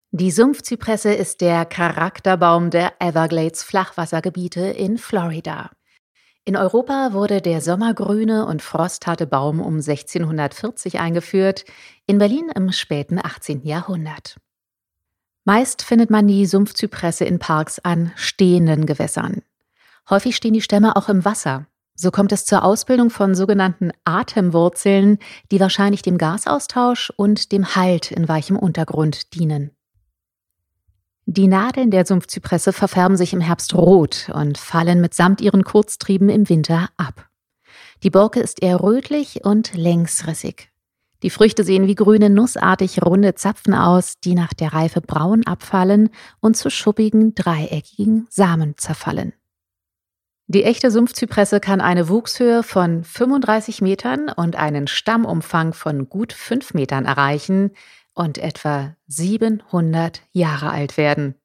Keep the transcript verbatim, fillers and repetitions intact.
Die Sumpfzypresse ist der Charakterbaum der Everglades-Flachwassergebiete in Florida. In Europa wurde der sommergrüne und frostharte Baum um sechzehnhundertvierzig eingeführt, in Berlin im späten achtzehnten Jahrhundert. Meist findet man die Sumpfzypresse in Parks an stehenden Gewässern. Häufig stehen die Stämme auch im Wasser. So kommt es zur Ausbildung von sogenannten Atemwurzeln, die wahrscheinlich dem Gasaustausch und dem Halt in weichem Untergrund dienen. Die Nadeln der Sumpfzypresse verfärben sich im Herbst rot und fallen mitsamt ihren Kurztrieben im Winter ab. Die Borke ist eher rötlich und längsrissig. Die Früchte sehen wie grüne, nussartig runde Zapfen aus, die nach der Reife braun abfallen und zu schuppigen, dreieckigen Samen zerfallen. Die echte Sumpfzypresse kann eine Wuchshöhe von fünfunddreißig Metern und einen Stammumfang von gut fünf Metern erreichen und etwa siebenhundert Jahre alt werden.